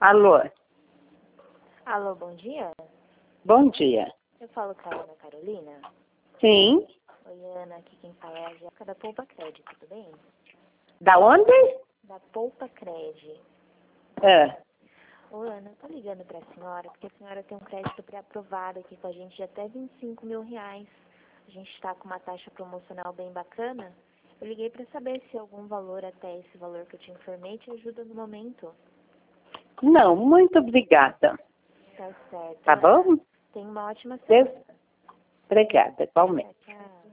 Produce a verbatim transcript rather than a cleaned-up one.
Alô? Alô, bom dia? Bom dia. Eu falo com a Ana Carolina. Sim? Oi, Ana, aqui quem fala é a Jéssica da Poupa Cred, tudo bem? Da onde? Da Poupa Cred. É. Ô, Ana, eu tô ligando pra senhora porque a senhora tem um crédito pré-aprovado aqui com a gente de até vinte e cinco mil reais. A gente tá com uma taxa promocional bem bacana. Eu liguei pra saber se algum valor até esse valor que eu te informei te ajuda no momento. Não, muito obrigada. Tá certo. Tá bom? Tenha uma ótima Deus... semana. Obrigada, igualmente. Tchau, tchau.